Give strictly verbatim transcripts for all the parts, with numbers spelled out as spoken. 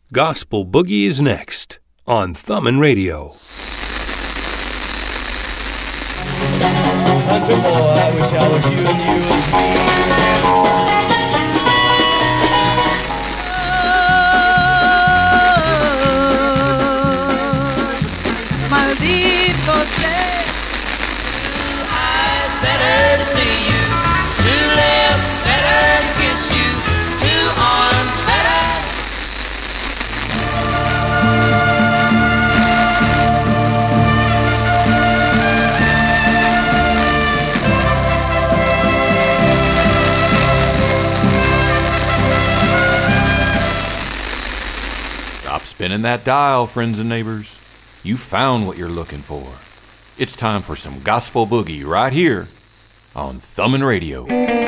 Gospel Boogie is next on Thummin' Radio. Country boy, I wish I was you and you was me. Malditos sean. Two eyes better to see you, two lips better to kiss you, two arms better. Stop spinning that dial, friends and neighbors. You found what you're looking for. It's time for some Gospel Boogie right here on Thummin' Radio.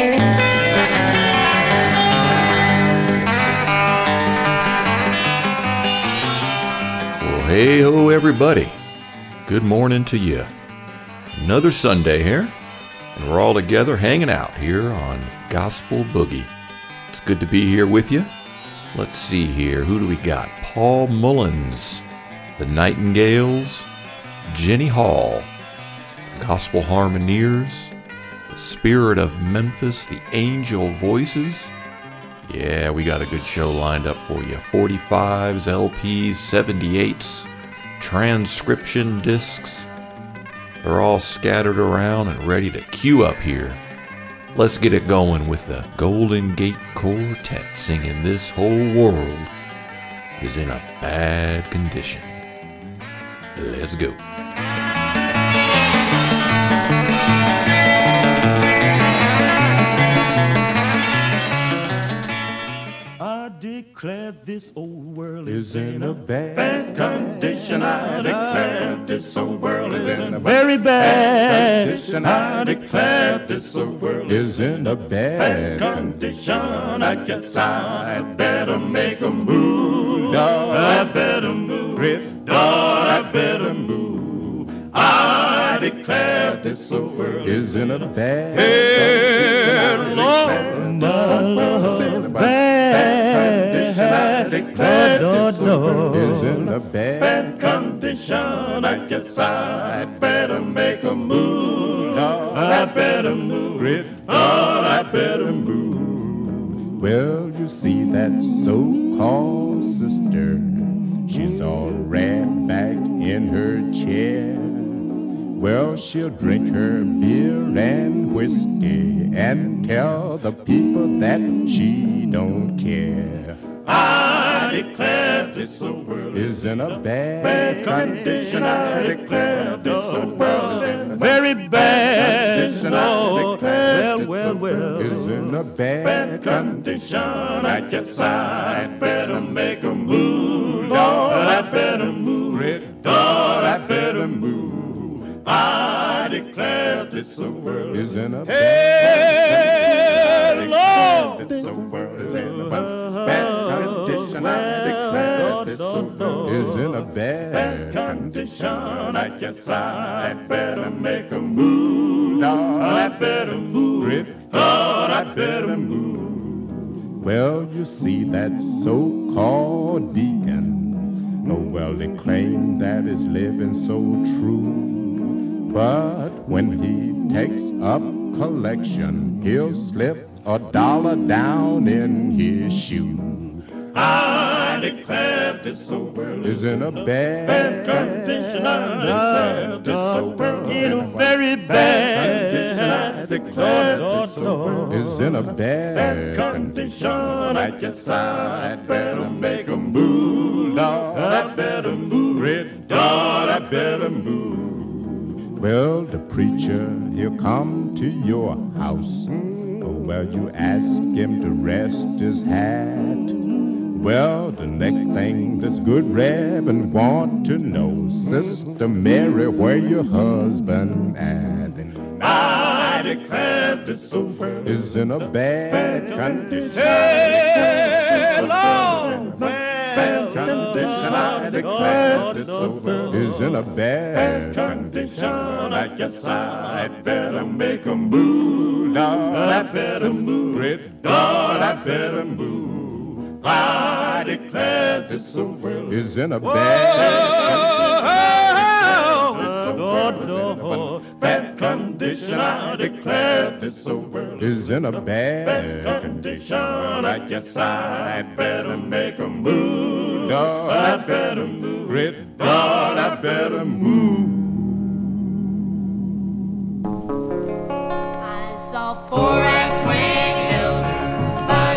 Well, hey-ho, everybody. Good morning to you. Another Sunday here, and we're all together hanging out here on Gospel Boogie. It's good to be here with you. Let's see here. Who do we got? Paul Mullins, the Nightingales, Jenny Hall, Gospel Harmoniers, the Spirit of Memphis, the Angel Voices. Yeah, we got a good show lined up for you. forty-fives, L Ps, seventy-eights, transcription discs. They're all scattered around and ready to queue up here. Let's get it going with the Golden Gate Quartet singing "This Whole World is in a Bad Condition." Let's go. I declare this old world is in a bad, bad condition. I declare this old world is in a very bad condition. I declare this old world is in a bad condition. I guess I better make a move. I better move. Lord, I better move. I declare this old world is in a bad condition. Lord, this old world is in a bad condition. I declare this old world is in a bad condition. I guess I better make a move. Lord, I better move. Lord, I better move. Well, you see that so-called sister, she's all wrapped back in her chair. Well, she'll drink her beer and whiskey and tell the people that she don't care. I declare this old world is in a bad, bad condition. I declare this old world is in a very bad condition. I declare well, well, well, is in a bad, bad condition. I guess I better make a move. Lord, I better move. Lord, I better move. I declare this old world is in a bad Lord, this old world is in a bad condition. I declare this old world is in a bad condition. I guess I better make a move. Lord, I better move. Lord, I better move. Well, you see that so-called deacon, oh well, they claim that is living so true. But when he takes up collection, he'll slip a dollar down in his shoe. I declare this old world is in a bad, bad condition. I declare this old world in a very bad condition. I declare this old world is in a bad, bad condition. I guess I better make a move. Lord, I better move. Lord, I better move. Well, the preacher, he'll come to your house. Oh, well, you ask him to rest his hat. Well, the next thing this good Reverend want to know, Sister Mary, where your husband at? I declare this old world is in a bad, bad condition. Hey, Lord, bad condition. I declare this old world is in a bad, bad condition. I guess I better make a move. Lord, I better move. Lord, I better move. I declare this world is in a bad bad condition. I declare this world is in a bad bad condition. I guess I better make a move. Lord, I better move. Great Lord, I better move. I saw four and twenty elders by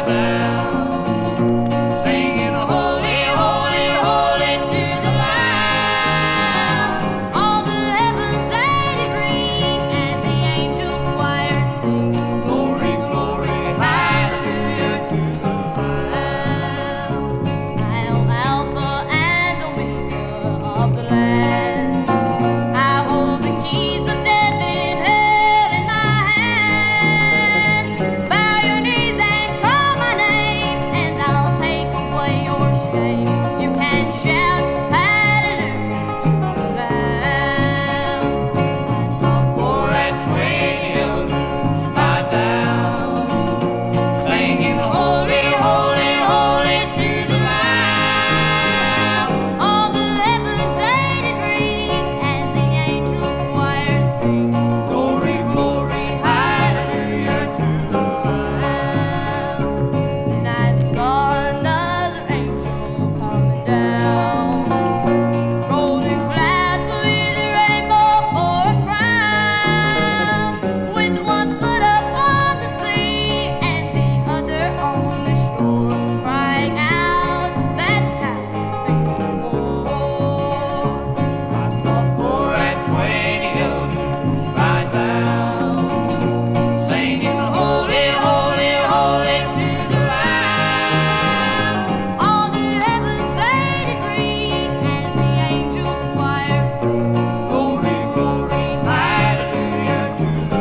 now, singing holy, holy, holy to the Lamb. All the heavens they did ring as the angel choir sing, glory, glory, hallelujah to the Lamb. I am Alpha and Omega of the land. I hold the keys of death and hell in my hand. Bow your knees and call my name, and I'll take away your shame. You can shout hallelujah to the Lamb. I saw four and twenty elders bow down, singing holy, holy, holy to the Lamb. All the heavens they did ring as the angel choir sing, glory, glory, hallelujah to the Lamb. And I saw another angel coming down, rolling clouds with a rainbow for a crown, with one foot up on the sea and the other on the shore, crying out that time before. I saw four and twenty elders right down, singing holy, holy, holy to the Lamb. All the heavens they did ring as the angel choir sing, glory, glory, hallelujah to the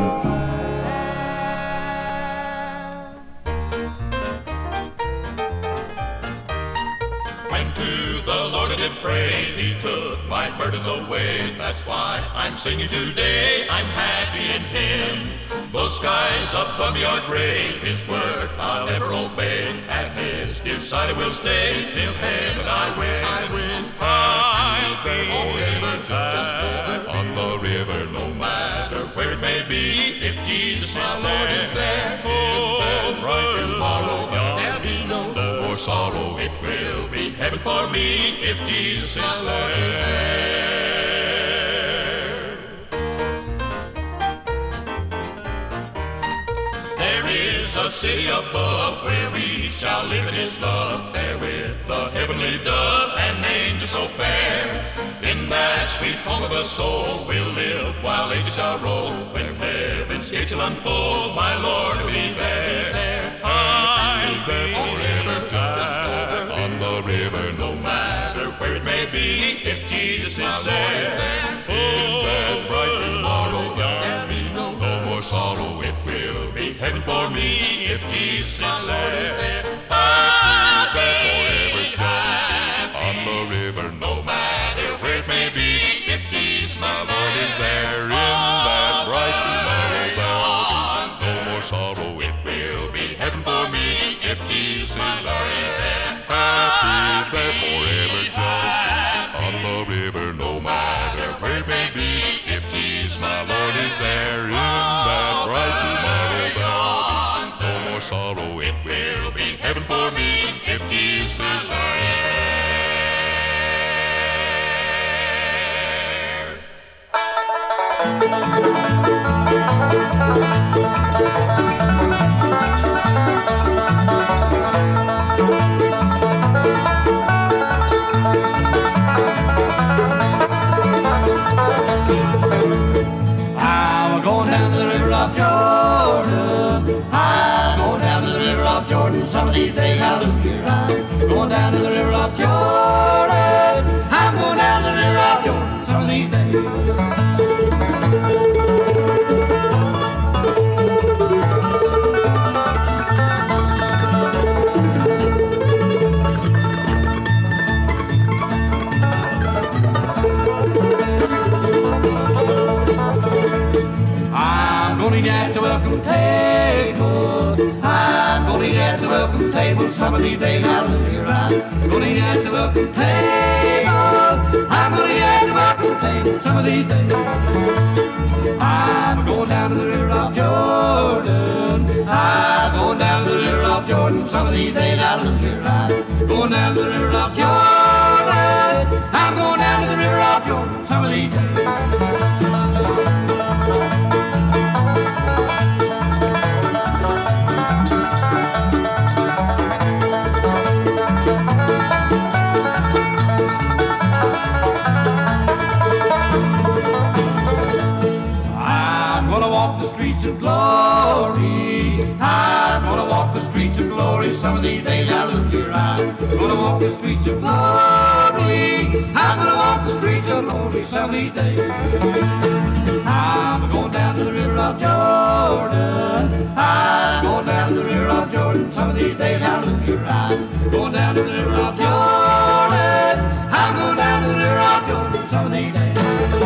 Lamb. Went to the Lord and did pray, He took my burdens away. That's why I'm singing today, I'm happy in Him. Those skies above me are gray, His word I'll never obey. At His dear side I will stay, till heaven I win. I win. I'll be forever just on the river, no matter where it may be. If Jesus my Lord is there, in that bright tomorrow, there'll be no more sorrow. It will be heaven for me if Jesus is there. There is a city above where we shall live in His love, there with the heavenly dove and angels so fair. In that sweet home of the soul we'll live while ages shall roll. When heaven's gates shall unfold, my Lord will be there. I'll be forever just on the river, no matter where it may be, if Jesus is there. In that bright tomorrow there'll be no more sorrow. It will be heaven for me if Jesus is there. I'll be forever just on the river, no matter where it may be, if Jesus my Lord is there. In that bright tomorrow there'll be no more sorrow. It will be heaven for me if Jesus is there. Happy there forever just on the river, no matter where it may be, if Jesus my Lord is there. In that bright tomorrow there'll be no more sorrow. It will be heaven for me if Jesus is there. I'm going down to the river of Jordan. I'm going down to the river of Jordan. Some of these days, hallelujah. I'm going down to the river of Jordan. I'm going down to the river of Jordan. Some of these days. I'm gonna eat at the welcome table. I'm gonna eat at the welcome table. some of these days, hallelujah, I'm gonna eat at the welcome table. I'm gonna eat at the welcome table some of these days. I'm going down to the river of Jordan. I'm going down to the river of Jordan some of these days, hallelujah, I'm going down to the river of Jordan. I'm going down to the river of Jordan some of these days. Streets of glory, I'm gonna walk the streets of glory some of these days, hallelujah, I'm gonna walk the streets of glory, I'm gonna walk the streets of glory some of these days. I'm going down to the river of Jordan, I'm going down to the river of Jordan some of these days, hallelujah, I'm going down to the river of Jordan, I'm going down to the river of Jordan some of these days.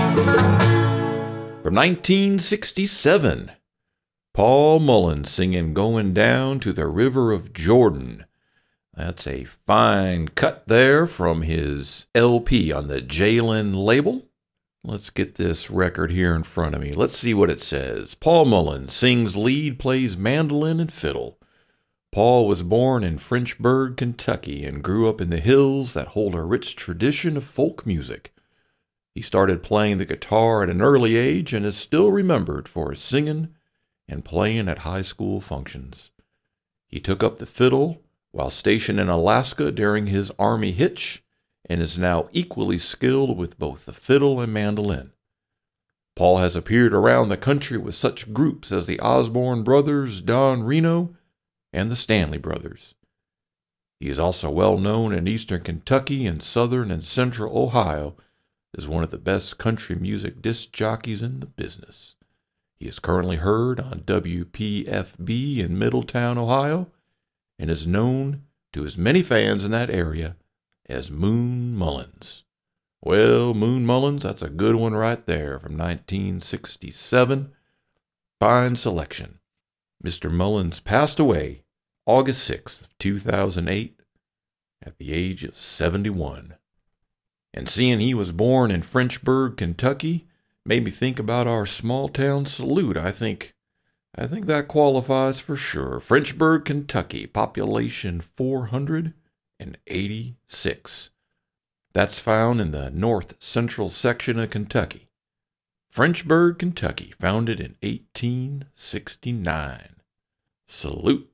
From nineteen sixty-seven, Paul Mullins singing Going Down to the River of Jordan. That's a fine cut there from his L P on the Jalen label. Let's get this record here in front of me. Let's see what it says. Paul Mullins sings lead, plays mandolin and fiddle. Paul was born in Frenchburg, Kentucky, and grew up in the hills that hold a rich tradition of folk music. He started playing the guitar at an early age and is still remembered for his singing and playing at high school functions. He took up the fiddle while stationed in Alaska during his Army hitch and is now equally skilled with both the fiddle and mandolin. Paul has appeared around the country with such groups as the Osborne Brothers, Don Reno, and the Stanley Brothers. He is also well known in eastern Kentucky and southern and central Ohio is one of the best country music disc jockeys in the business. He is currently heard on W P F B in Middletown, Ohio, and is known to his many fans in that area as Moon Mullins. Well, Moon Mullins, that's a good one right there from nineteen sixty-seven. Fine selection. Mister Mullins passed away August sixth, two thousand eight, at the age of seventy-one. And seeing he was born in Frenchburg, Kentucky, made me think about our small-town salute. I think I think that qualifies for sure. Frenchburg, Kentucky, population four hundred eighty-six. That's found in the north-central section of Kentucky. Frenchburg, Kentucky, founded in eighteen sixty-nine. Salute.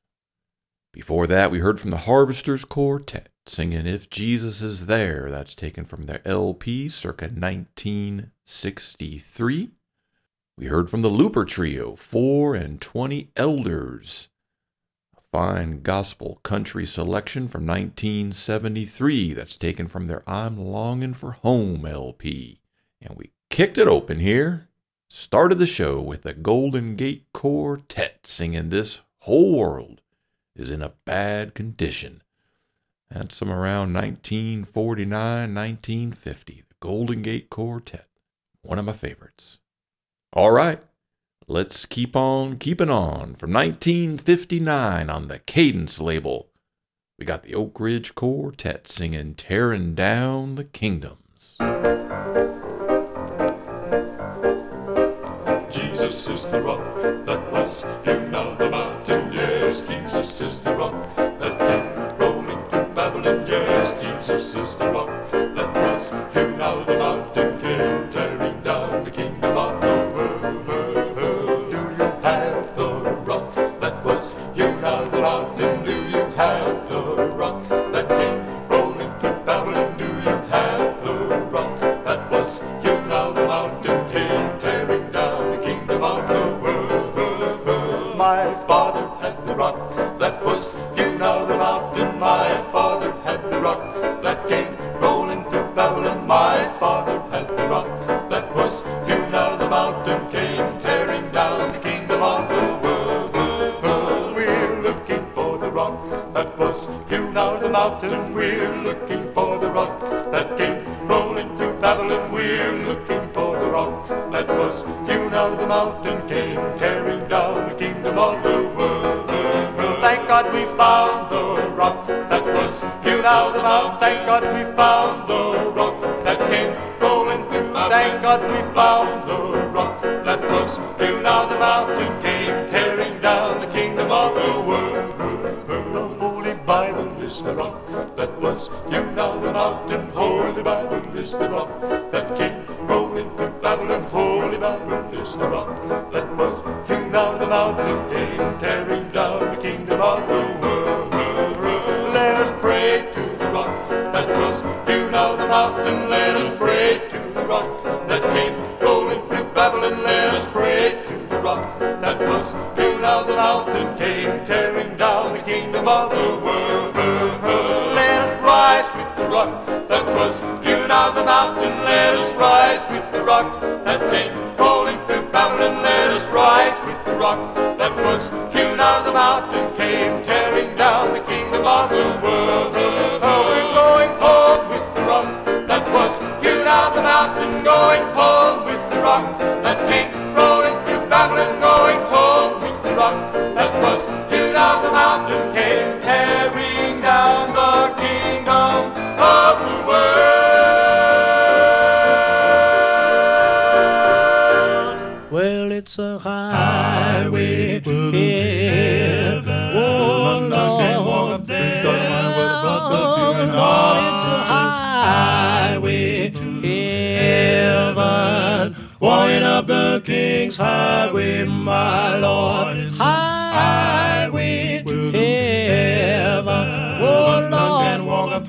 Before that, we heard from the Harvesters Quartet, singing If Jesus Is There. That's taken from their L P circa nineteen sixty-three. We heard from the Looper Trio, Four and Twenty Elders. A fine gospel country selection from nineteen seventy-three. That's taken from their I'm Longing for Home L P. And we kicked it open here. Started the show with the Golden Gate Quartet singing This Whole World Is in a Bad Condition. That's from around nineteen forty-nine, nineteen fifty. The Golden Gate Quartet. One of my favorites. All right, let's keep on keeping on. From nineteen fifty-nine on the Cadence label, we got the Oak Ridge Quartet singing Tearing Down the Kingdoms. Jesus is the rock that was hewn out of the mountain, yes. Jesus is the rock that came rolling through Babylon, yes. Jesus is the rock that was hewn out of the mountain, came tearing down the kingdom of the world. Do you have the rock that was hewn out of the mountain? Do you have the rock that came rolling through Babylon? Do you have the rock that was hewn out of the mountain, came tearing down the kingdom of the world? My father had the rock that was hewn out of the mountain. My father had the rock that came rolling through Babylon. My father had the rock that was hewn out of the mountain, came tearing down the kingdom of the world. We're looking for the rock that was hewn out of the mountain. We're looking for the rock that came rolling through Babylon. We're looking for the rock that was hewn out of the mountain, came tearing down the kingdom of the world. Thank God God we found the rock that was hewn out of the mountain. Thank God we found the rock that came rolling through. Thank God we found the rock that was hewn out of the mountain, came tearing down the kingdom of the world. The Holy Bible is the rock that was hewn out of the mountain. Holy Bible is the rock that came rolling through Babylon. Holy Bible is the rock that was hewn out of the mountain, came tearing down the kingdom of the world. Let us pray to the rock that was hewn out of the mountain. Let us pray to the rock that came rolling through Babylon. Let us pray to the rock that was hewn out of the mountain, came tearing down the kingdom of the world. Let us rise with the rock that was hewn out of the mountain. Let us rise with the rock that came rolling through Babylon. Let us rise with the rock that was hewn out of the mountain, came tearing down the kingdom of the world. Oh, we're going home with the rock that was hewn out of the mountain, going home with the rock that came rolling through Babylon, going home with the rock that was hewn out of the mountain, came tearing down the kingdom of the world. Well, it's a highway to heaven. Oh, Lord, Lord, it's a highway to heaven. Walking up the King's highway, my Lord. Highway to heaven. Oh, Lord, well,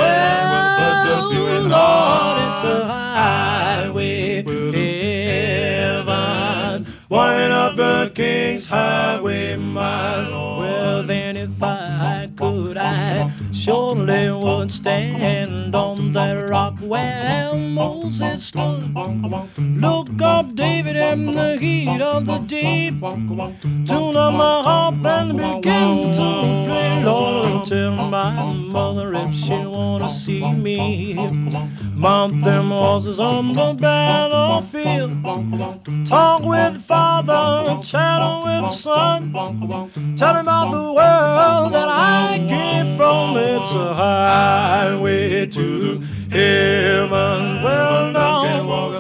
Lord, it's a highway to heaven. Walking up the King's highway, my Lord. Well, then if I could, I surely would stand on that rock where Moses stood. Look up David in the heat of the deep. Tune up my harp and begin to play, Lord, and tell my mother if she wanna see me. Mount them horses on the battlefield. Talk with Father, chat with Son. Tell him about the world that I came from. It's a highway to heaven. Well, now, well,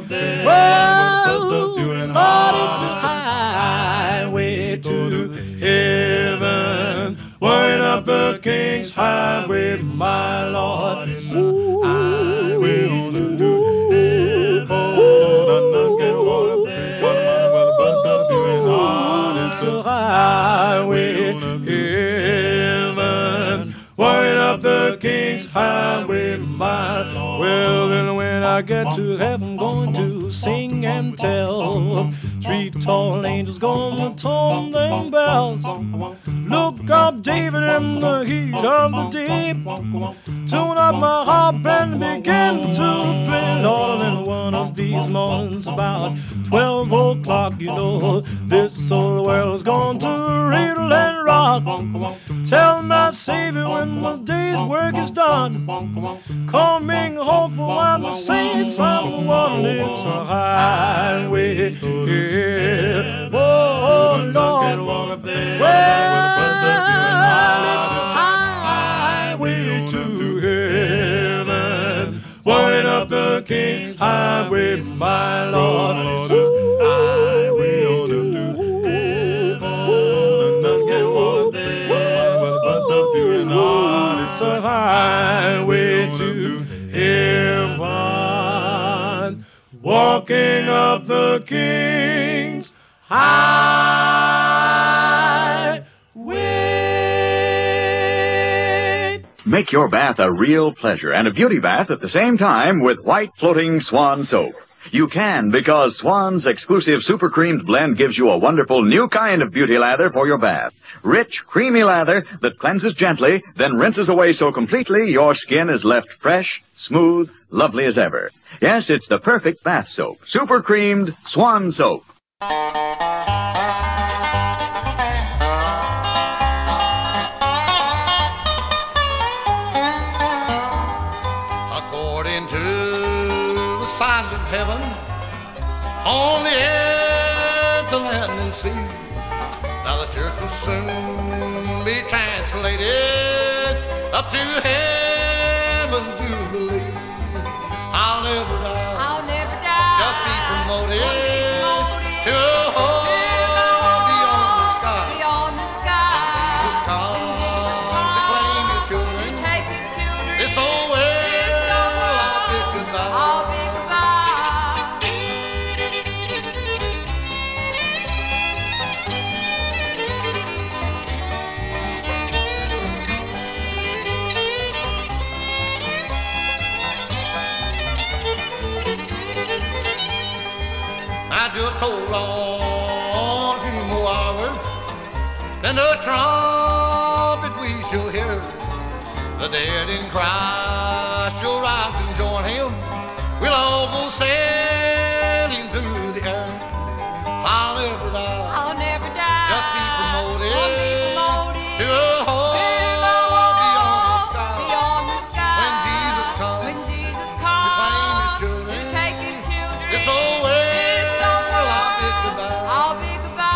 Lord, it's a highway to heaven. Walking up the King's highway, my Lord. Ooh, highway on the it's a highway to heaven. Walking up the King's highway, my Lord. Well, then when I get to heaven, going to sing and tell. Three tall angels gonna tone them bells. Look up David in the heat of the deep. Tune up my harp and begin to play, Lord. And one of these mornings about twelve o'clock, you know, this whole world's going to riddle and rock. Tell my Savior when the day's work is done, coming home for when the saints are the one. It's a highway here. Oh, Lord. Well, it's a highway to heaven. Walking up the King's highway, my Lord. Highway on the it's a highway to heaven. Walking up the King's highway. Make your bath a real pleasure and a beauty bath at the same time with white floating Swan soap. You can, because Swan's exclusive super creamed blend gives you a wonderful new kind of beauty lather for your bath. Rich, creamy lather that cleanses gently, then rinses away so completely your skin is left fresh, smooth, lovely as ever. Yes, it's the perfect bath soap. Super creamed Swan soap. According to the signs of heaven, on the earth, the land and sea, now the church will soon be transformed matriculated up to heaven to believe I'll never die. I'll never die. Just be promoted, Won't be promoted to a home beyond the sky. Beyond the sky. Jesus come When Jesus comes to claim your children. to take his children. It's so well, It's so well. I'll bid goodbye. I'll bid goodbye. I just hold on a few more hours, then the trumpet we shall hear. The dead in Christ shall rise and join him. We'll all go sailing through the air. I'll never die. I'll never die. Just be promoted, Won't be promoted to a home beyond the sky. Beyond the sky. When Jesus comes When Jesus to claim his comes children. to take his children. It's so well, It's so well. I'll bid goodbye. I'll bid goodbye.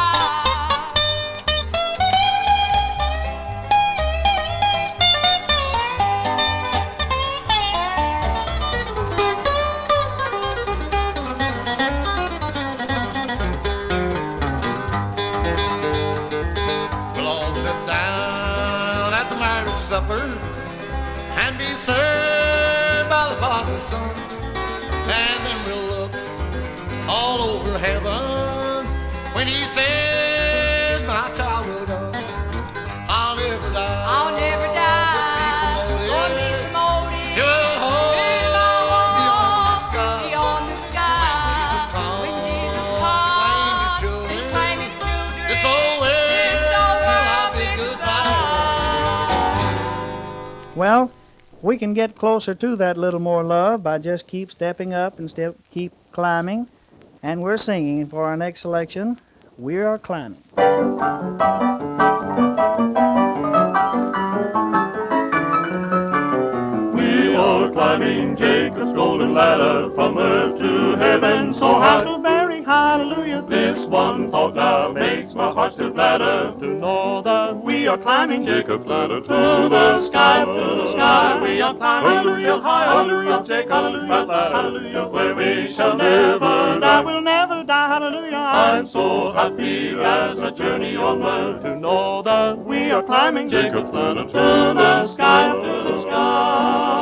We'll all sit down at the marriage supper and be served by the Father's Son. And then we'll look all over heaven when he says, my child, well done. I'll never die. I'll never die. Won't be promoted. To a home beyond the sky. Beyond the sky. When Jesus comes to claim his children. It's so well, It's so well, I'll bid goodbye. Well, we can get closer to that little more love by just keep stepping up and step, keep climbing. And we're singing for our next selection, We Are Climbing. We are climbing Jacob's golden ladder from earth to heaven so high. So very hallelujah. This one thought now makes my heart still gladder to know that we are climbing Jacob's ladder to the sky, to the sky. We are climbing hallelujah, high, hallelujah, Jacob's hallelujah, ladder, hallelujah, where we shall never die. We'll never die, hallelujah. I'm so happy as I journey onward to know that we are climbing Jacob's ladder to the sky, to the sky.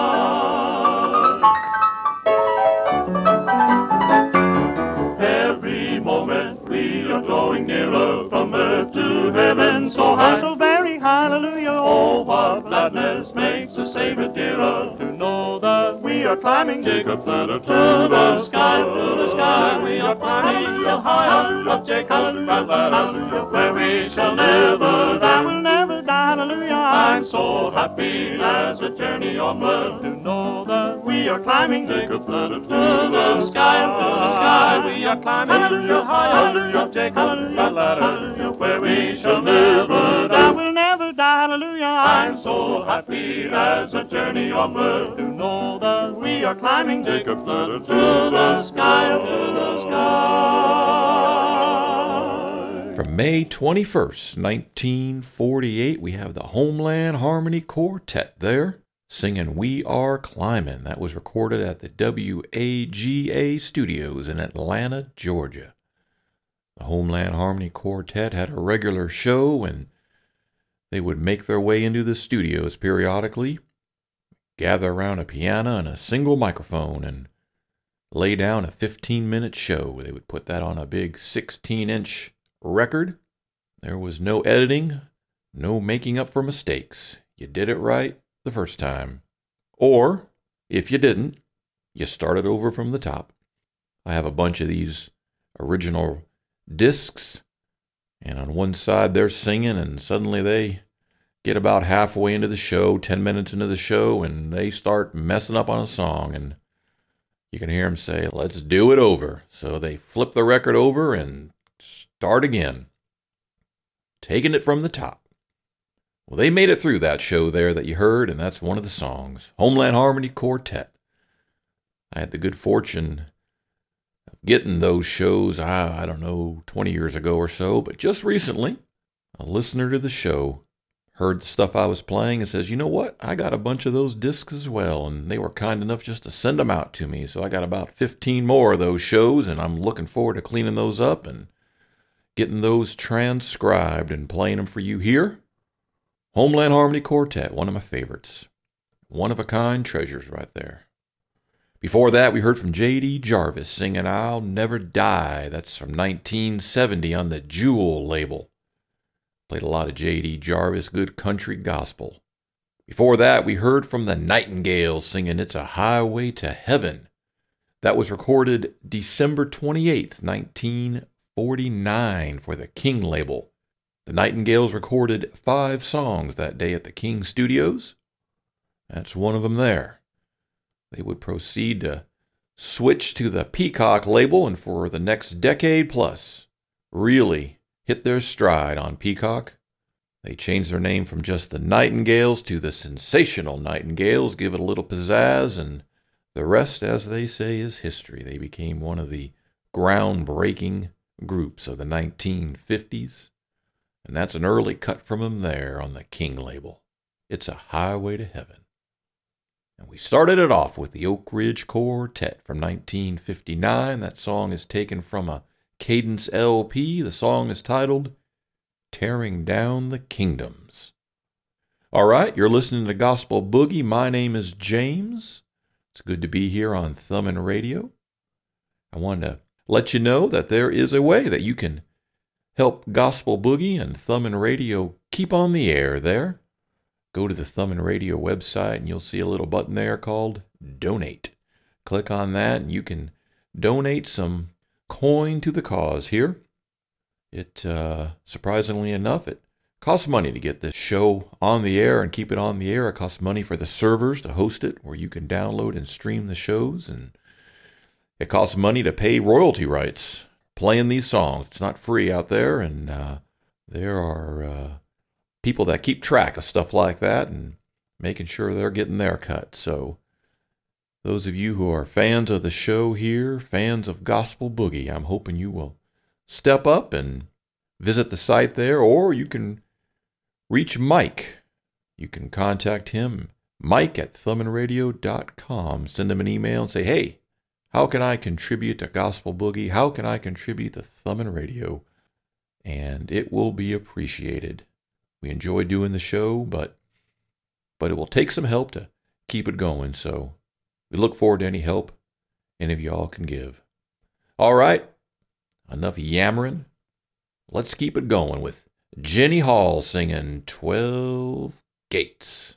Every moment we are growing nearer from earth to heaven so high. So very hallelujah. Oh, what gladness makes the Savior dearer to know that we are climbing Jacob's ladder to the sky, to the sky. We are climbing the high of Jacob's ladder, where we shall never die. We'll never die, hallelujah. I'm so happy as I journey onward to know that we are climbing Jacob's ladder to the sky, to the sky. We are climbing the high of Jacob's ladder, where we shall never die. We'll never die, hallelujah. I'm so happy as I journey onward to know that we are climbing Jacob's ladder to the sky, to the sky. From May twenty-first, nineteen forty-eight, we have the Homeland Harmony Quartet there singing We Are Climbing. That was recorded at the W A G A studios in Atlanta, Georgia. The Homeland Harmony Quartet had a regular show, and they would make their way into the studios periodically, gather around a piano and a single microphone, and lay down a fifteen-minute show. They would put that on a big sixteen-inch record. There was no editing, no making up for mistakes. You did it right the first time. Or, if you didn't, you started over from the top. I have a bunch of these original discs, and on one side they're singing, and suddenly they get about halfway into the show, ten minutes into the show, and they start messing up on a song, and you can hear them say, let's do it over. So they flip the record over and start again, taking it from the top. Well, they made it through that show there that you heard, and that's one of the songs, Homeland Harmony Quartet. I had the good fortune of getting those shows, I, I don't know, twenty years ago or so, but just recently, a listener to the show heard the stuff I was playing and says, you know what? I got a bunch of those discs as well, and they were kind enough just to send them out to me. So I got about fifteen more of those shows, and I'm looking forward to cleaning those up and getting those transcribed and playing them for you here. Homeland Harmony Quartet, one of my favorites. One-of-a-kind treasures right there. Before that, we heard from J D Jarvis singing I'll Never Die. That's from nineteen seventy on the Jewel label. Played a lot of J D Jarvis, good country gospel. Before that, we heard from the Nightingales singing It's a Highway to Heaven. That was recorded December twenty-eighth, nineteen forty-nine for the King label. The Nightingales recorded five songs that day at the King Studios. That's one of them there. They would proceed to switch to the Peacock label and for the next decade plus really hit their stride on Peacock. They changed their name from just the Nightingales to the Sensational Nightingales, give it a little pizzazz, and the rest, as they say, is history. They became one of the groundbreaking groups of the nineteen fifties, and that's an early cut from them there on the King label. It's a Highway to Heaven. And we started it off with the Oak Ridge Quartet from nineteen fifty-nine. That song is taken from a Cadence L P. The song is titled Tearing Down the Kingdoms. All right, you're listening to Gospel Boogie. My name is James. It's good to be here on Thummin' Radio. I wanted to let you know that there is a way that you can help Gospel Boogie and Thummin' Radio keep on the air there. Go to the Thummin' Radio website and you'll see a little button there called Donate. Click on that and you can donate some coin to the cause here. It, uh, surprisingly enough, it costs money to get this show on the air and keep it on the air. It costs money for the servers to host it, where you can download and stream the shows. And it costs money to pay royalty rights playing these songs. It's not free out there, and uh, there are uh, people that keep track of stuff like that and making sure they're getting their cut. So those of you who are fans of the show here, fans of Gospel Boogie, I'm hoping you will step up and visit the site there, or you can reach Mike. You can contact him, Mike at thummin radio dot com. Send him an email and say, hey, how can I contribute to Gospel Boogie? How can I contribute to Thummin' Radio? And it will be appreciated. We enjoy doing the show, but but it will take some help to keep it going. So we look forward to any help any of y'all can give. All right, enough yammering. Let's keep it going with Jenny Hall singing twelve Gates.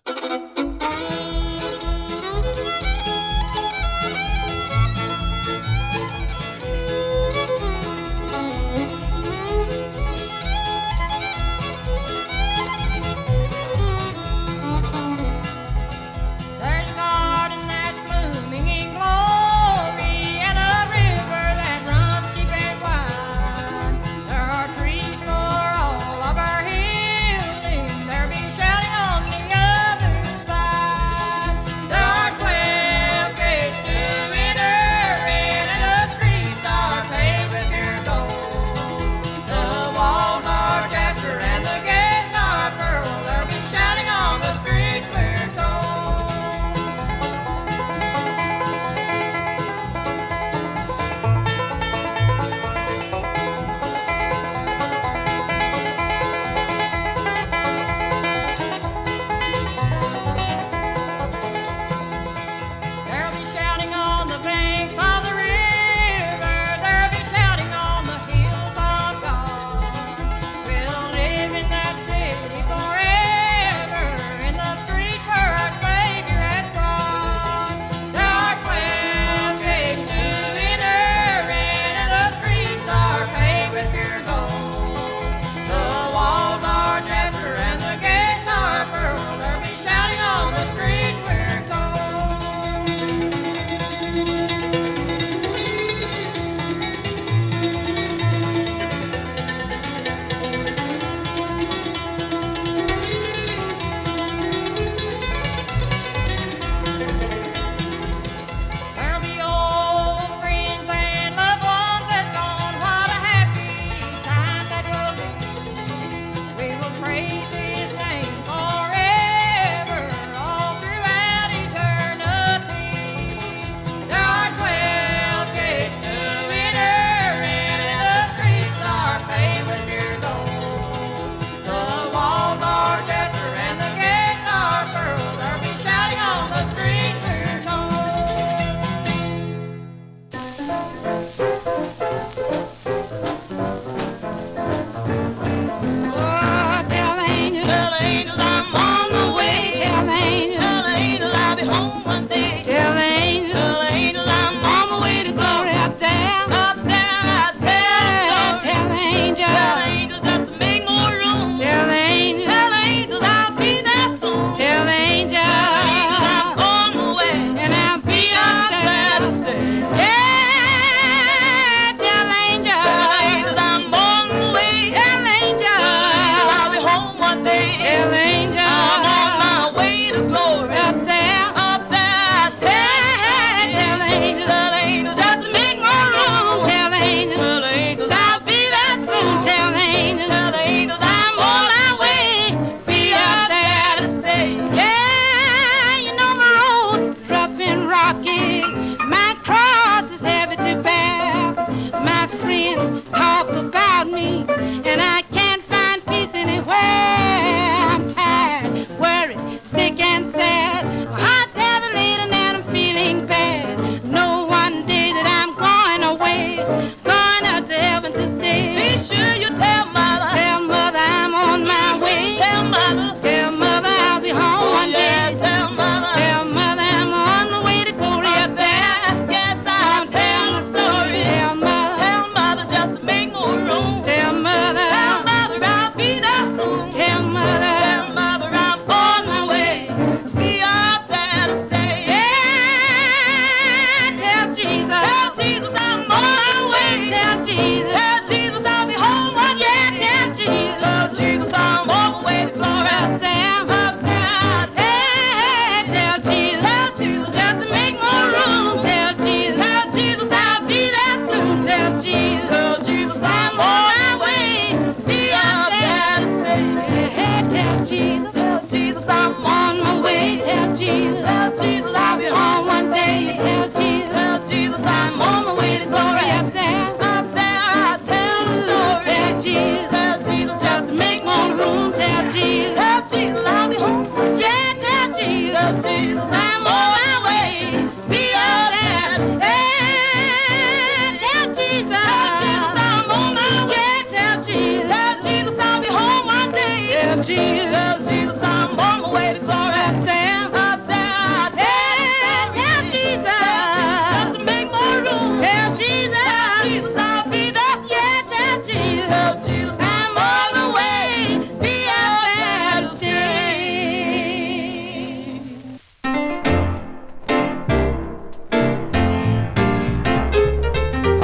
Trees for all of our healing, there be shouting on the other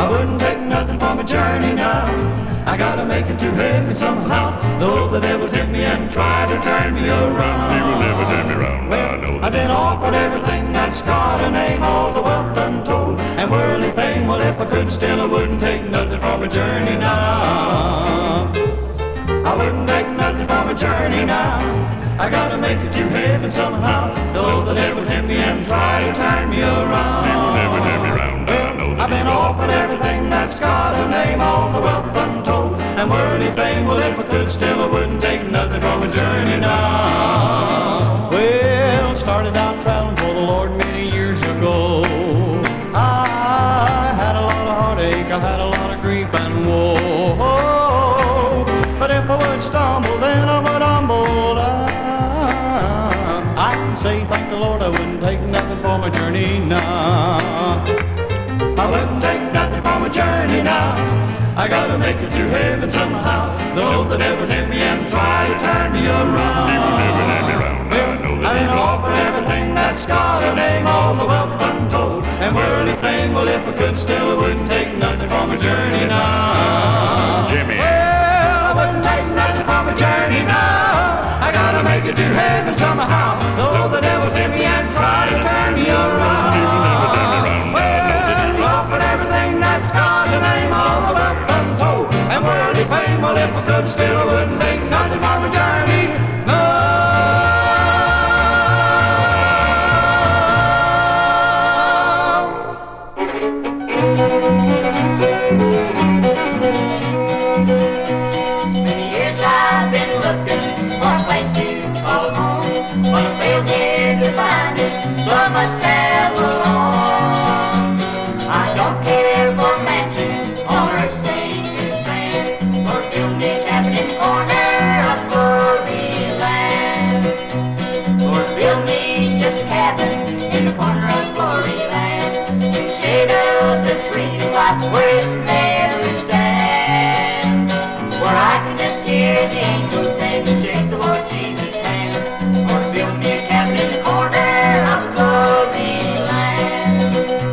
I wouldn't take nothing for my journey now. I gotta make it to heaven somehow. Though the devil tempt me and try to turn me around. He will never turn me around. I know I've that. been offered everything that's got a name, all the wealth untold, and worldly fame. Well, if I could still, I wouldn't take nothing for my journey now. I wouldn't take nothing for my journey now. I gotta make it to heaven somehow. Though the devil tempt me and try to turn me around. He will never turn me around. I know that. I've been offered everything that's got a name, all the wealth untold, and worldly fame. Well, if I could still, I wouldn't take nothing for my journey now. Well, started out traveling for the Lord many years ago. I had a lot of heartache, I had a lot of grief and woe. But if I would stumble, then I would humble down. I can say thank the Lord, I wouldn't take nothing for my journey now. I wouldn't take nothing for my journey now. I gotta make it to heaven somehow. Though the devil tempt me and try to turn me around. He will never turn me around. I know that. I've been offered everything that's got a name, all the wealth untold, and worldly fame. Well, if I could still, I wouldn't take nothing for my journey now. Jimmy. Well, I wouldn't take nothing for my journey now. I gotta make it to heaven somehow. Though the devil tempt me and try to turn me around. He will never turn me around. I know that. Well, offered everything that's got a name, all the wealth untold, and worldly fame. Well, if I could still, I wouldn't take nothing for my journey. No. Many years I've been looking for a place to call home, but I failed here to find it, so I must travel along. I don't care for mansions on earth, sinking sand, or build me a cabin in the corner of glory land. Or build me just a cabin in the corner of glory land, in the shade of the tree of life where it never stands, where I can just hear the angels sing and shake the Lord Jesus' hand. Or build me a cabin in the corner of glory land.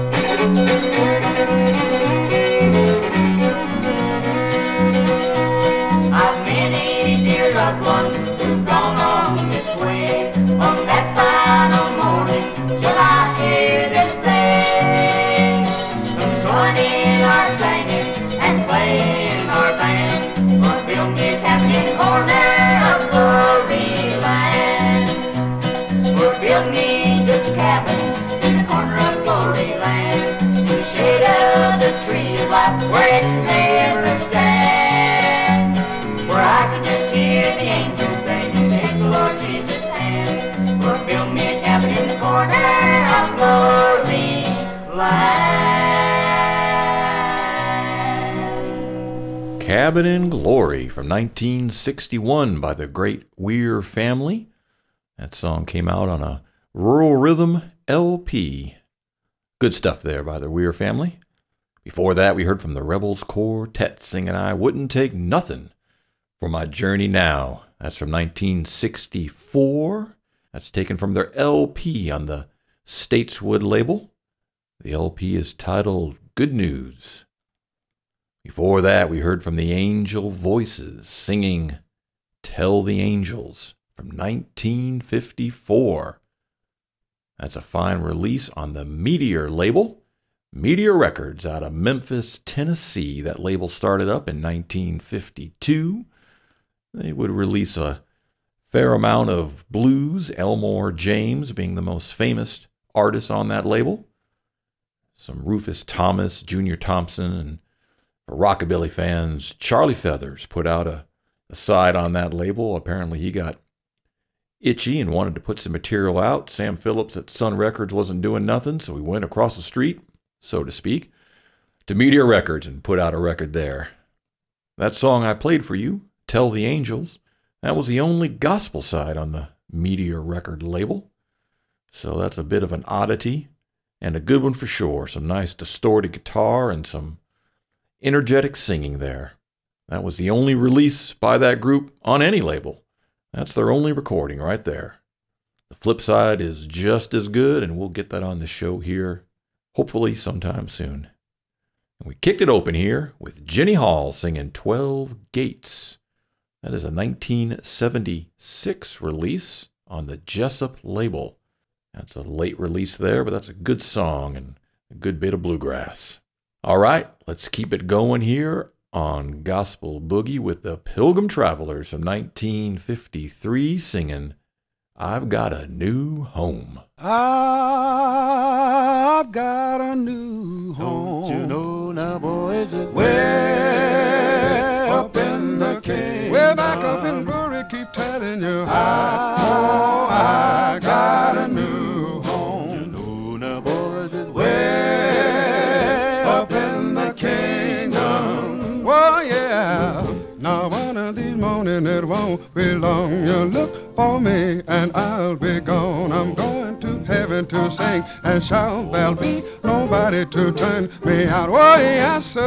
I've many dear loved ones who've gone on this way. On that final morning, shall I hear them say, join in our singing and playing our band. Or build me a cabin in the corner of glory land. Or build me just a cabin in the corner of glory land, in the shade of the tree of life where it never stands, where I can just hear the angels sing and shake the Lord Jesus' hand. Or build me a cabin in the corner of glory land. Cabin in Glory from nineteen sixty-one by the great Weir family. That song came out on a Rural Rhythm L P. Good stuff there by the Weir family. Before that, we heard from the Rebels Quartet singing I Wouldn't Take Nothing for My Journey Now. That's from nineteen sixty-four. That's taken from their L P on the Stateswood label. The L P is titled Good News. Before that, we heard from the Angel Voices singing Tell the Angels from nineteen fifty-four. That's a fine release on the Meteor label. Meteor Records out of Memphis, Tennessee. That label started up in nineteen fifty-two. They would release a fair amount of blues, Elmore James being the most famous artist on that label. Some Rufus Thomas, Junior Thompson, and for rockabilly fans, Charlie Feathers put out a, a side on that label. Apparently he got itchy and wanted to put some material out. Sam Phillips at Sun Records wasn't doing nothing, so he went across the street, so to speak, to Meteor Records and put out a record there. That song I played for you, Tell the Angels, that was the only gospel side on the Meteor record label. So that's a bit of an oddity and a good one for sure. Some nice distorted guitar and some energetic singing there. That was the only release by that group on any label. That's their only recording right there. The flip side is just as good, and we'll get that on the show here, hopefully sometime soon. And we kicked it open here with Jenny Hall singing twelve Gates. That is a nineteen seventy-six release on the Jessup label. That's a late release there, but that's a good song and a good bit of bluegrass. All right, let's keep it going here on Gospel Boogie with the Pilgrim Travelers from nineteen fifty-three singing I've Got a New Home. I've got a new home. Don't you know now, boys, it's way up in the kingdom. Way back up in glory, keep telling you how. Oh, I got a new home. Don't you know now, boys, it's way up in the kingdom. Oh, yeah. Now one of these mornings it won't be long. You look for me and I'll be gone. I'm going to heaven to sing and shout. There'll be nobody to turn me out. Oh yes sir,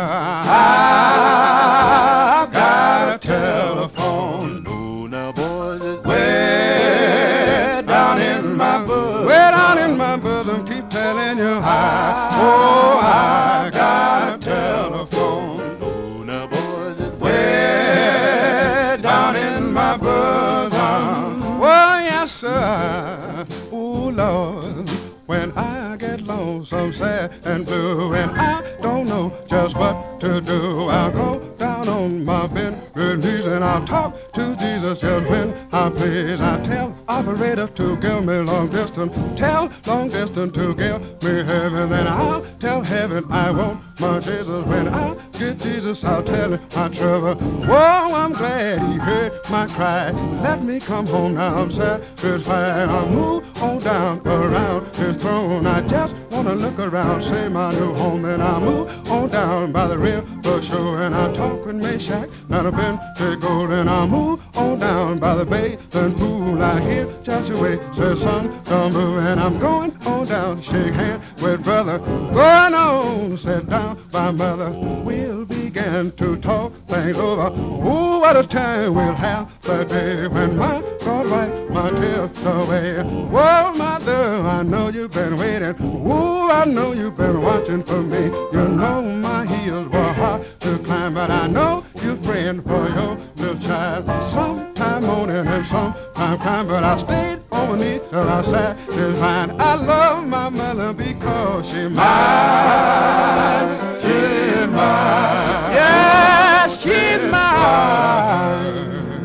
I've got a telephone. No now boys, it's way down in my bosom. Way down in my bosom, keep telling you how. Oh, I got a telephone. No now boys, it's way down in my bosom. Oh yes sir. Oh Lord, when I get lonesome, sad and blue, and I don't know just what to do, I'll go down on my bended knees and I'll talk to Jesus just when I please. I tell operator to give me long distance, tell long distance to give me heaven, then I'll tell heaven I want my Jesus. When I get Jesus, I'll tell him my trouble. Whoa, I'm glad he heard my cry. Let me come home now, I'm satisfied. I'll move on down around his throne. I just wanna look around, say my new home, and I'll move on down by the river shore, and I'll talk with Meshach, not a been to gold, and I'll move on down by the bay, then pool. I hear Joshua say, son, come move, and I'm going on down, shake hand with brother, going on, sit down by mother. We'll begin to talk things over. Oh, what a time we'll have that day when my God wipe my tears away. Whoa, mother, I know you've been waiting. Oh, I know you've been watching for me. You know my heels were hard to climb, but I know you're praying for your little child. Sometime morning and sometime crying, but I stayed on my knees till I satisfied. I love my mother because she's mine. She's mine. Yes, she's mine.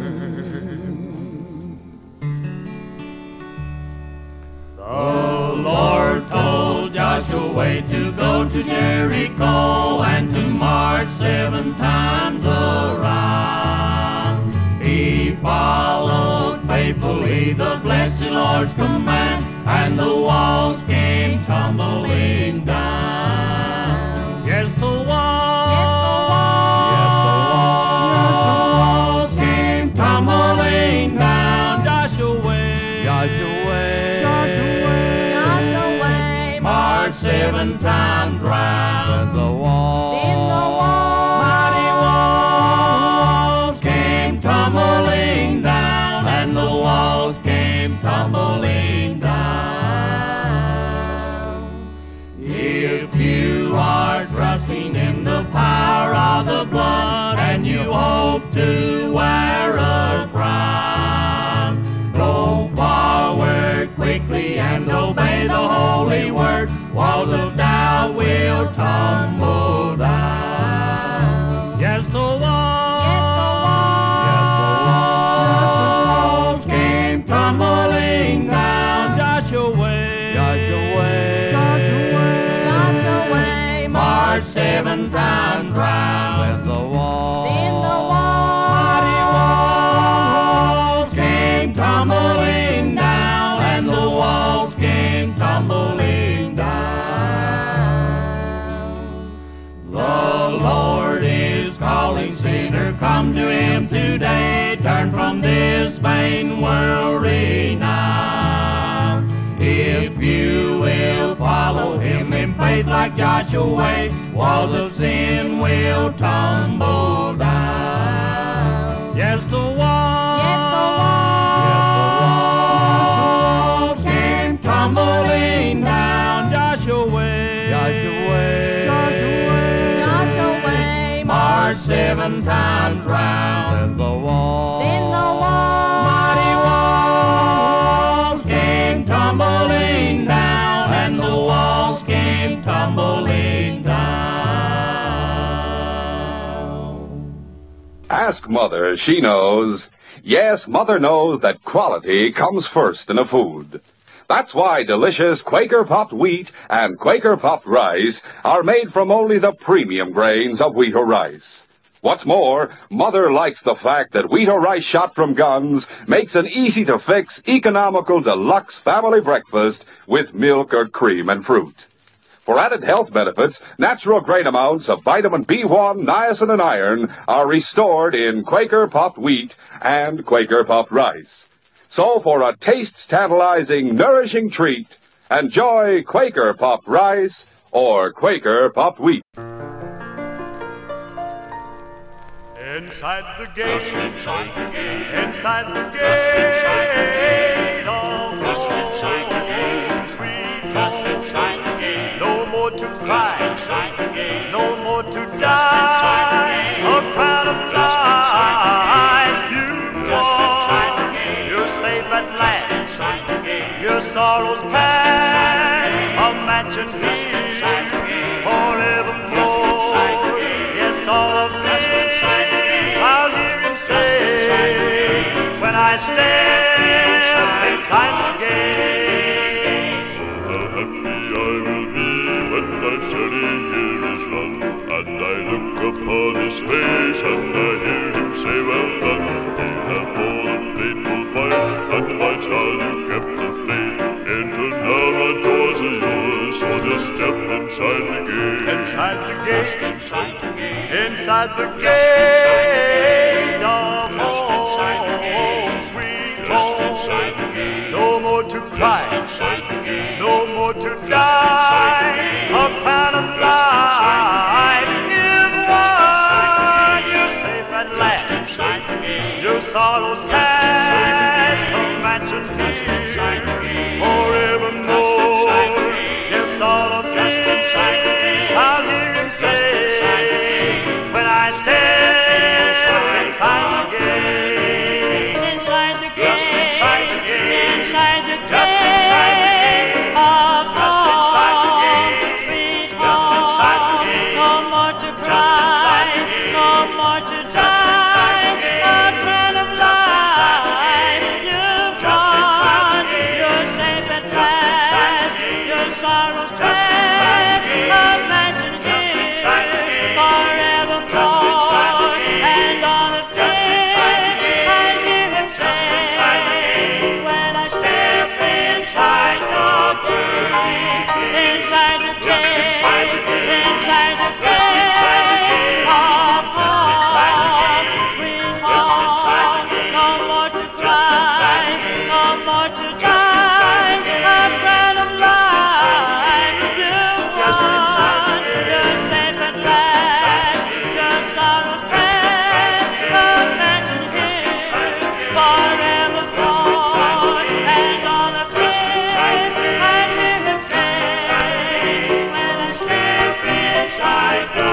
The Lord told Joshua to go to Jericho and to march seven times around. He followed faithfully the blessed Lord's command, and the walls came tumbling down. Yes, the walls, yes, the walls, yes, the walls came tumbling down. Joshua, Joshua, Joshua, march seven times round the wall. In the wall, mighty walls came tumbling down, and the walls came tumbling down. If you are trusting in the power of the blood, and you hope to wear a crown, go forward quickly and obey the holy word. Walls of doubt will tumble down. Yes, the walls, yes, the walls, yes, the walls came tumbling down. Joshua, Joshua, Joshua, Joshua, march seven times round the wall. In the wall, mighty walls came tumbling down, and the walls came tumbling down. The Lord is calling, sinner, come to him today. Turn from this vain world renown. If you will follow him in faith like Joshua, walls of sin will tumble down. Yes, the walls, yes, the walls, yes, the walls came tumbling down. Joshua, Joshua, Joshua, sometimes round. Then the wall, Then the wall, mighty walls came tumbling down, and the walls came tumbling down. Ask Mother, she knows. Yes, Mother knows that quality comes first in a food. That's why delicious Quaker puffed wheat and Quaker puffed rice are made from only the premium grains of wheat or rice. What's more, Mother likes the fact that wheat or rice shot from guns makes an easy-to-fix, economical deluxe family breakfast with milk or cream and fruit. For added health benefits, natural great amounts of vitamin B one, niacin, and iron are restored in Quaker puffed wheat and Quaker puffed rice. So for a taste-tantalizing, nourishing treat, enjoy Quaker puffed rice or Quaker puffed wheat. Inside the gate, Just inside the gate, inside the gate, Just inside the gate, of Just inside the gate, home, sweet Just home. inside the gate, No more to Just cry, inside the gate, no more to inside the die. gate, A crown of Just inside the life you Just inside the won. gate, You're safe at Just last. inside the gate, Your sorrows inside past. the gate, A mansion Just here inside the gate, forevermore. Just inside the gate, Yes, all of Just this inside the gate, I'll hear him Just inside the say gate, when I step inside inside the the gate. How happy I will be when my journey here is run, and I look upon his face and I hear him say, well done. You have fought a faithful fight, and my child you kept the faith. Enter now, my doors are yours, so just step inside the gate. Inside the Just gate, inside the gate, inside the Just gate of Just inside the gate, home, sweet Just home. inside the gate, No more to Just cry, inside the gate, no more to inside die. the gate, A crown of Just inside the life you've inside the won. gate, You're safe at Just last. inside the gate, Your sorrows Just inside the past. gate, A mansion Just inside the here gate, forevermore. Just inside the gate, Yes, all of Just inside the this gate, I'll hear him Just inside the say gate, when I step inside inside the gate. inside the gate, Just inside the gate. inside the gate, Just inside the gate. of Just inside the home, gate. sweet Just inside the home. gate. No more to Just inside cry, the gate. no more to Just inside the die. gate. A crown of Just inside the gate. life you've Just inside the won. gate. You're safe at Just inside the last. gate. Your sorrows Just inside the past. gate. A mansion Just inside the here gate. forevermore. Just inside the gate. And all of Just inside the this gate. I hear him Just inside the gate. say when I Step inside the gate. inside the Just inside the gate, gate. inside the Just inside the gate gate. of Just inside the home, gate. sweet Just inside the home. gate. No more to Just inside cry, the gate. no more to Just inside die. the gate. A crown of Just inside the life gate. you've Just inside the won. gate. You're safe at Just inside last. the gate. Your sorrows Just inside the past. gate. A mansion Just inside the here gate. forevermore. Just inside the gate. And all of Just inside the this gate. I hear him Just inside the say gate. when I Step inside the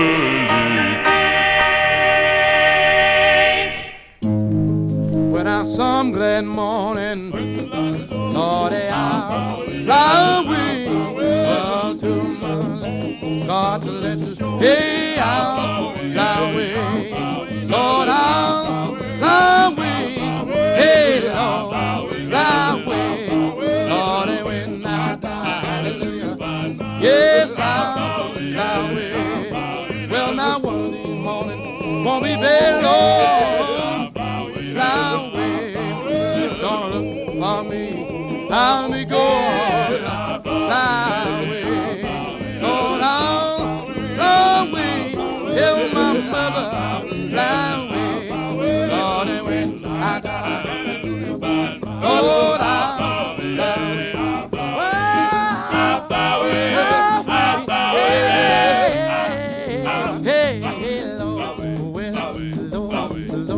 When I some glad morning, Lord, I'll fly away well, to my God's celestial. Hey, I'll fly away, Lord, I'll fly away. Hey, Lord, fly away, Lord, and when I die, hallelujah. Yes, I'll fly away. Well, now one of these morning won't be very long. Fly away, gonna look for me. I'll be going. Fly away, Lord, I'll fly away. Tell my mother, fly away, Lord, and when I die, Lord, I'll fly away. Well, fly away, fly away. Hey, hey, Lord, well, Lord, Lord.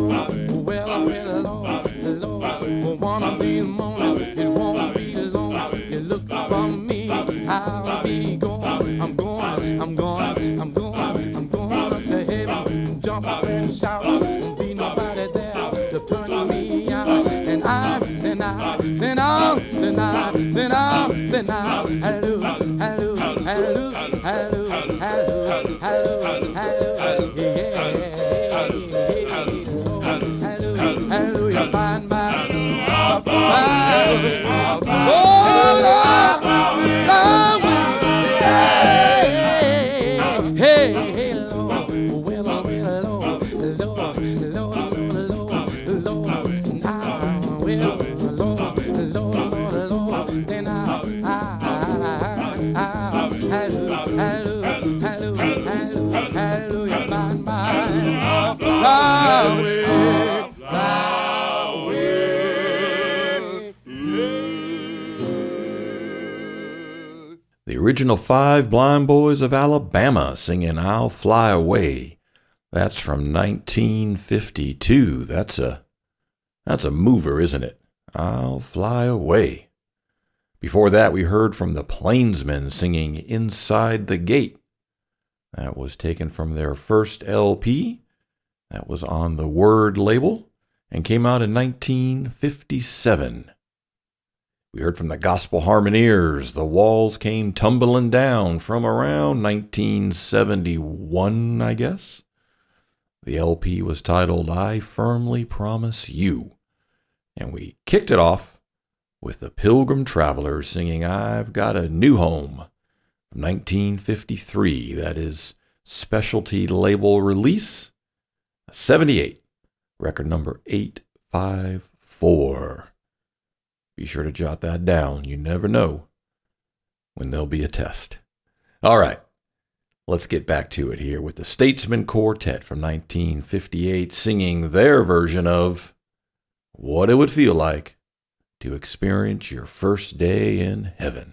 The original Five Blind Boys of Alabama singing I'll Fly Away. That's from nineteen fifty-two. That's a that's a mover, isn't it? I'll Fly Away. Before that, we heard from the Plainsmen singing Inside the Gate. That was taken from their first L P. That was on the Word label and came out in nineteen fifty-seven. We heard from the Gospel Harmoniers, The Walls Came Tumbling Down, from around nineteen seventy-one, I guess. The L P was titled I Firmly Promise You. And we kicked it off with the Pilgrim Travelers singing I've Got a New Home from nineteen fifty-three. That is specialty label release, seventy-eight, record number eight five four. Be sure to jot that down. You never know when there'll be a test. All right, let's get back to it here with the Statesman Quartet from nineteen fifty-eight singing their version of What It Would Feel Like to Experience Your First Day in Heaven.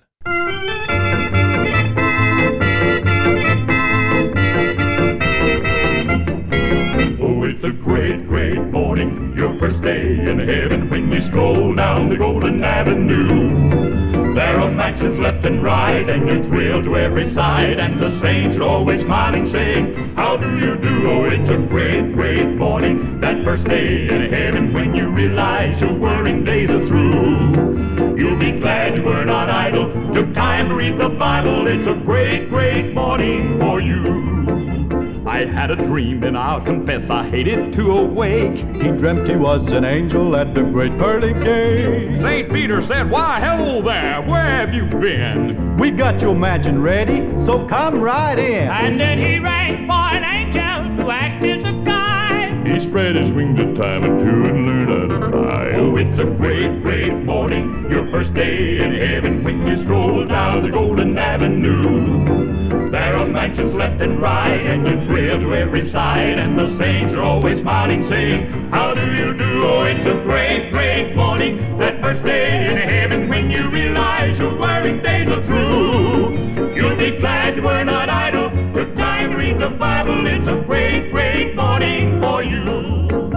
Oh, it's a great, great morning, your first day in heaven, when you stroll down the Golden Avenue. There are mansions left and right, and you're thrilled to every side, and the saints are always smiling, saying, how do you do? Oh, it's a great, great morning, that first day in heaven, when you realize your worrying days are through. You'll be glad you were not idle, took time to read the Bible. It's a great, great morning for you. I had a dream, and I'll confess I hated to awake. He dreamt he was an angel at the great pearly gate. Saint Peter said, why, hello there, where have you been? We got your mansion ready, so come right in. And then he rang for an angel to act as a guide. He spread his wings a time or two and learned how to fly. Oh, it's a great, great morning, your first day in heaven, when you stroll down the Golden Avenue. There are mansions left and right, and you thrill to every side, and the saints are always smiling, saying, how do you do? Oh, it's a great, great morning, that first day in heaven, when you realize your worrying days are through. You'll be glad you were not idle, took time to read the Bible. It's a great, great morning for you.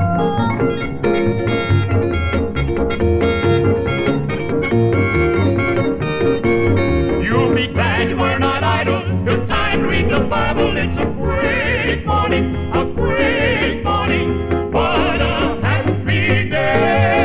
You'll be glad you were not idle, took time to read the Bible. It's a great morning, a great morning, what a happy day.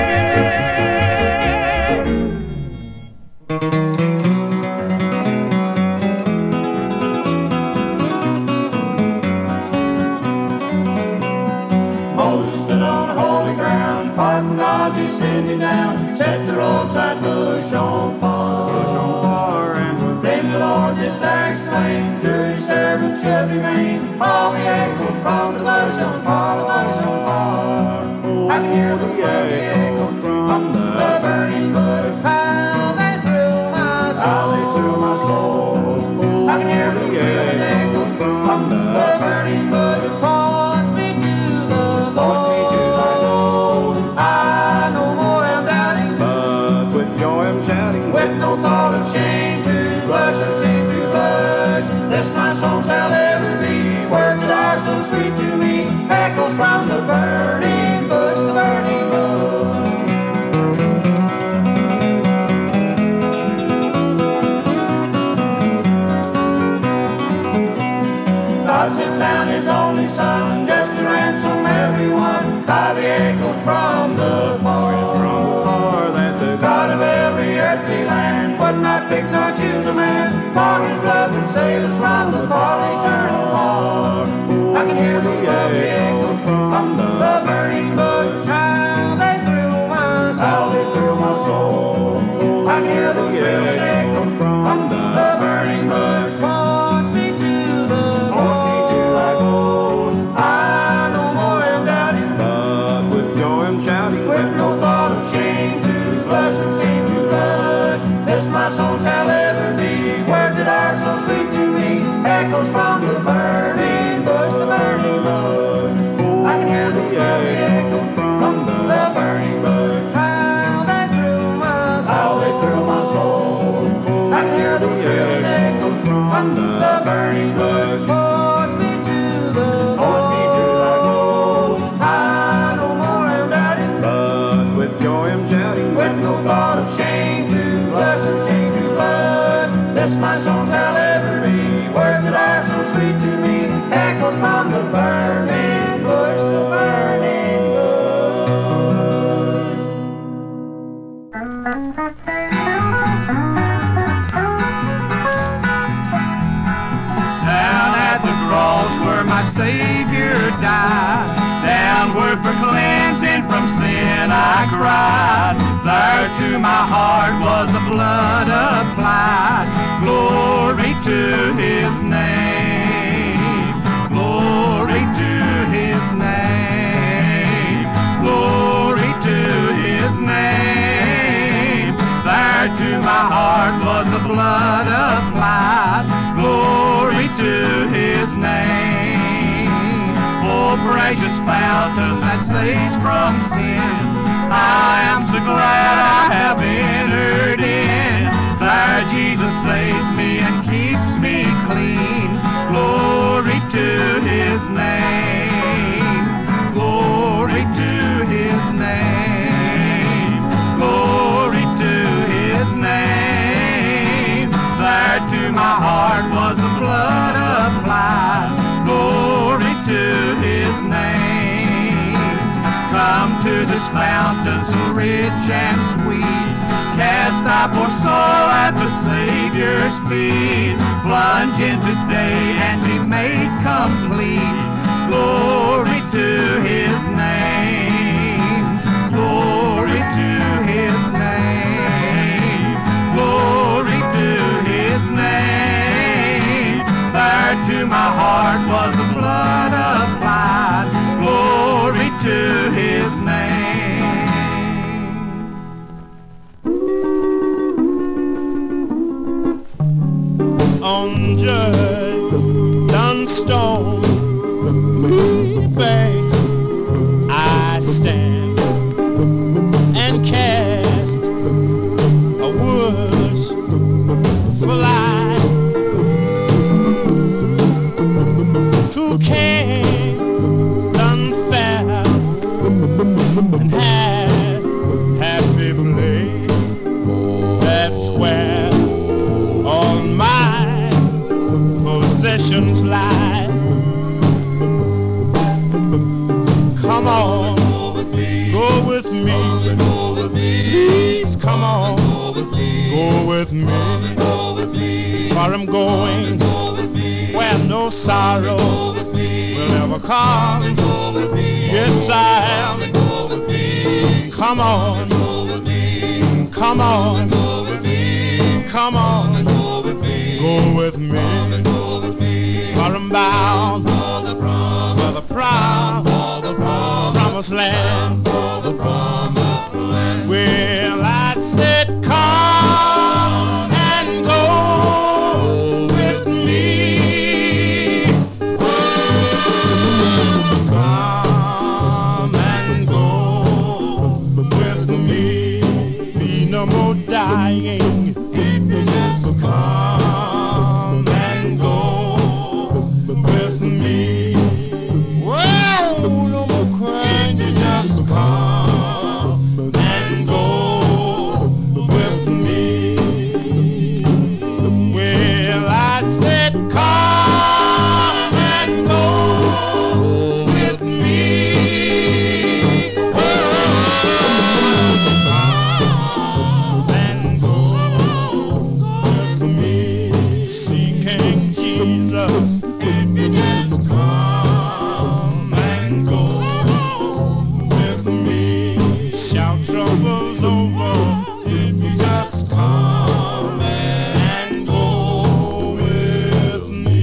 Moses stood on holy ground, far from God descending down, set the roadside bush on fire. Bush on fire, and then the Lord did there exclaim to his servant should remain. All the echoes from the bush on fire, the bush on fire. I can hear the lovely echoes from the burning bush. How they thrill my soul. How they thrill my soul. I can hear the thrilling echoes from the burning bush. Points me to the goal. I no more am doubting, but with joy I'm shouting, with no thought of shame to blush or shame to blush. This my song shall ever be, words that are so sweet to me, echoes from the burning bush, the burning bush. God sent down his only son just to ransom everyone by the echoes from the far, from the far, that the God of every earthly land would not pick nor choose a man, for his blood would save us from the far eternal war. I can hear those lovely echoes from the burning bush. How they thrill my soul, how they thrill my soul. echoes from the burning bush, the burning bush. I can hear the echoes from the burning bush. How they thrill my soul, how they thrill my soul. I can hear the echoes from the burning bush. Forge me to the forge me to thy goal. I no more am doubting, but with joy I'm shouting, with no thought of shame to blush or shame to blush. This my song shall ever be, words that are so sweet to me, echoes from the burning bush, the burning bush. Down at the cross where my Savior died, down where for cleansing from sin I cried, there to my heart was the blood applied. Glory to his name, glory to his name, glory to his name. There to my heart was the blood applied. Glory to his name. Oh, precious fountain that saves from sin, I am so glad I have entered in. There Jesus saves me and keeps me clean. Glory to his name. Glory to his name. Glory to his name. There to my heart was the blood applied. Glory to his name. Come to this fountain so rich and sweet, cast thy poor soul at the Savior's feet. Plunge in today and be made complete. Glory to his name. Glory to his name. Glory to his name. There to my heart was the blood applied. Glory to his name. On Dunstone banks I stand and cast a wish for life to Canton Fair and have happy place. That's where all my possessions lie. Come on, go with me. Please come on, go with me. For I'm going where no sorrow will ever come. Yes, I am. Come on, come on, come on, go with me. For I'm bound for the proud promised land. Well, I said, come and go with me. Come and go with me. Be no more dying if you just come and go with me. Whoa, no more crying, you just come and go with me. Well, I said come and go with me. Oh, come and go with me. See King Jesus, if you just come and go with me. Shout troubles over if you just come and go with me.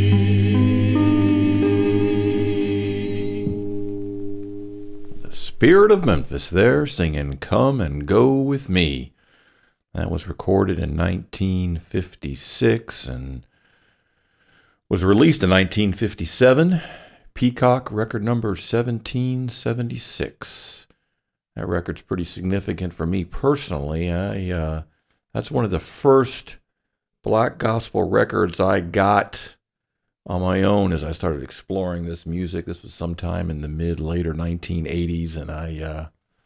The Spirit of Memphis there singing Come and Go With Me. That was recorded in nineteen fifty-six, and Was released in nineteen fifty-seven. Peacock record number seventeen seventy-six. That record's pretty significant for me personally. I uh, that's one of the first black gospel records I got on my own as I started exploring this music. This was sometime in the mid later nineteen eighties, and I uh,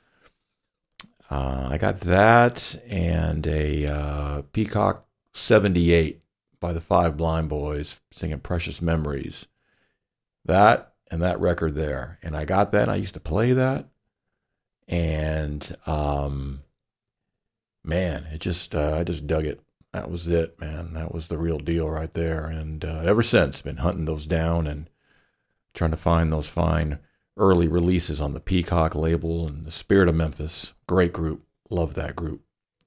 uh, I got that and a uh, Peacock seventy-eight by the Five Blind Boys singing Precious Memories. That and that record there. And I got that. I used to play that. And, um, man, it just, uh, I just dug it. That was it, man. That was the real deal right there. And uh, ever since, been hunting those down and trying to find those fine early releases on the Peacock label and the Spirit of Memphis. Great group. Love that group.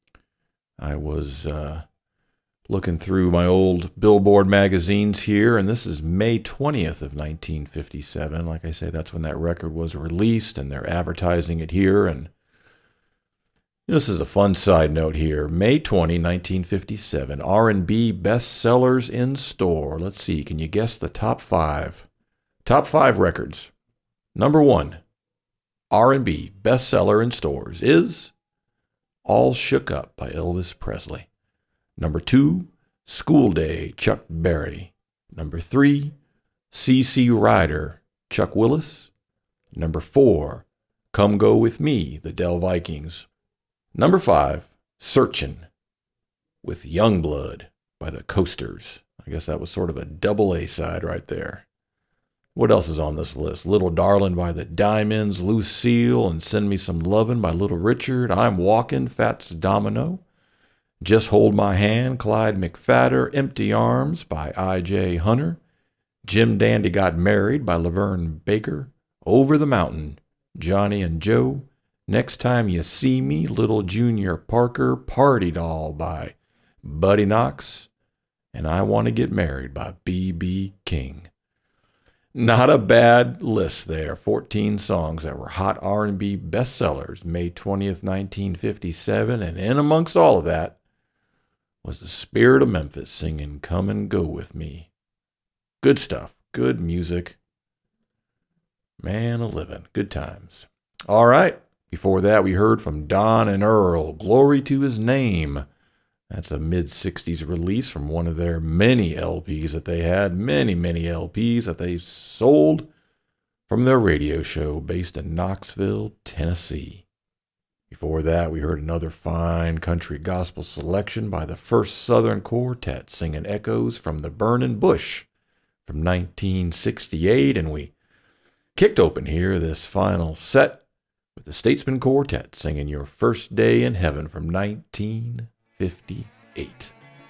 I was uh, looking through my old Billboard magazines here, and this is May twentieth of nineteen fifty-seven. Like I say, that's when that record was released, and they're advertising it here. And this is a fun side note here. May twentieth, nineteen fifty-seven, R and B bestsellers in store. Let's see, can you guess the top five? Top five records. Number one, R and B bestseller in stores is All Shook Up by Elvis Presley. Number two, School Day, Chuck Berry. Number three, C C Rider, Chuck Willis. Number four, Come Go With Me, the Del Vikings. Number five, Searchin' with Youngblood by the Coasters. I guess that was sort of a double A side right there. What else is on this list? Little Darlin' by the Diamonds, Lucille, and Send Me Some Lovin' by Little Richard. I'm Walkin', Fats Domino. Just Hold My Hand, Clyde McFadder. Empty Arms by I J Hunter. Jim Dandy Got Married by Laverne Baker. Over the Mountain, Johnny and Joe. Next Time You See Me, Little Junior Parker. Party Doll by Buddy Knox. And I Want to Get Married by B B King. Not a bad list there. fourteen songs that were hot R and B bestsellers May twentieth, nineteen fifty-seven. And in amongst all of that was the Spirit of Memphis singing Come and Go With Me. Good stuff. Good music. Man a-living. Good times. All right. Before that, we heard from Don and Earl, Glory to His Name. That's a mid-sixties release from one of their many L Ps that they had. Many, many L Ps that they sold from their radio show based in Knoxville, Tennessee. Before that, we heard another fine country gospel selection by the First Southern Quartet singing Echoes from the Burning Bush from nineteen sixty-eight. And we kicked open here this final set with the Statesman Quartet singing Your First Day in Heaven from nineteen fifty-eight.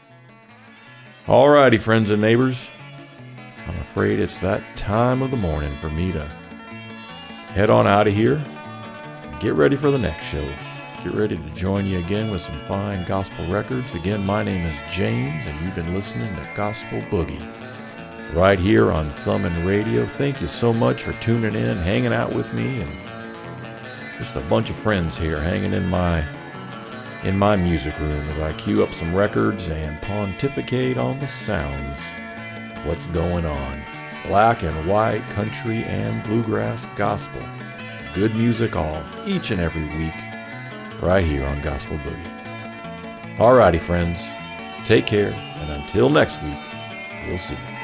All righty, friends and neighbors. I'm afraid it's that time of the morning for me to head on out of here and get ready for the next show. Get ready to join you again with some fine gospel records. Again, my name is James, and you've been listening to Gospel Boogie right here on Thummin' Radio. Thank you so much for tuning in, hanging out with me, and just a bunch of friends here hanging in my in my music room as I cue up some records and pontificate on the sounds. What's going on? Black and white, country and bluegrass gospel. Good music all, each and every week, right here on Gospel Boogie. Alrighty, friends. Take care, and until next week, we'll see you.